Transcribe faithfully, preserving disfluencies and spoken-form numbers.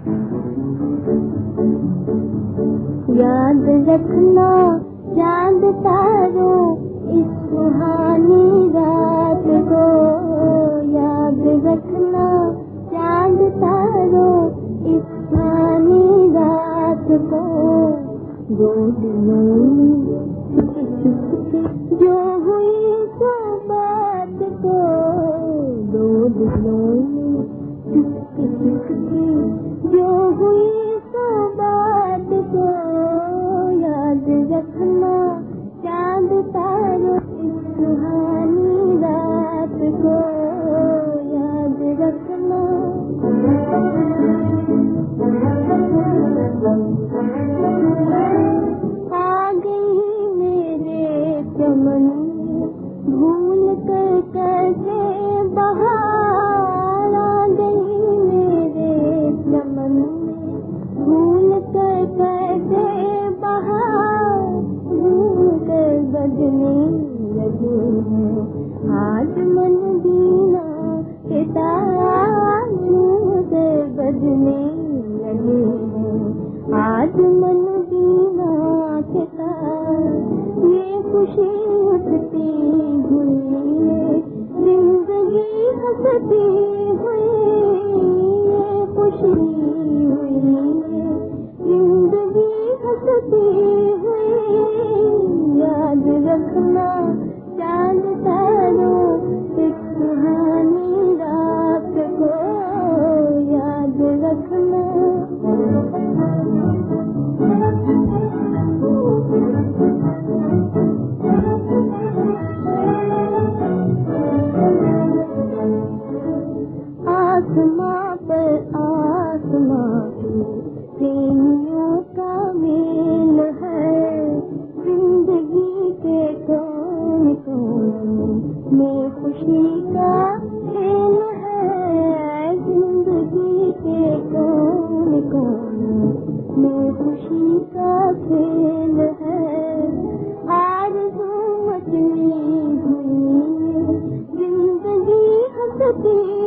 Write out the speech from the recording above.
याद रखना चांद तारों इस सुहानी रात को, याद रखना चांद तारों इस सुहानी रात को। दो दिनों में चुपके चुपके जो हुई सो बात को, दो दिनों में चुपके चुपके जो हुई सो बात को। याद रखना चांद तारों इस सुहानी रात को, याद रखना। आ गई मेरे चमन में भूल कर कैसे बहार, आ गई मेरे चमन में भूल कर कैसे बहार, भूल कर बजने लगे हैं आज मन बीना के तार, भूल कर बजने लगे हैं आज मन बीना के तार। ये खुशी उठती हुई जिंदगी हंसती हुई, ये खुशी हुई जिंदगी हंसती हुई। याद रखना चांद तारों इस सुहानी रात को, याद रखना। आसमां पर आसमां प्रेमियों का मेल है, जिंदगी के कौन कौन में खुशी का खेल है, जिंदगी के कौन कौन में खुशी का खेल है। आरज़ू मचली हुई जिंदगी हंसती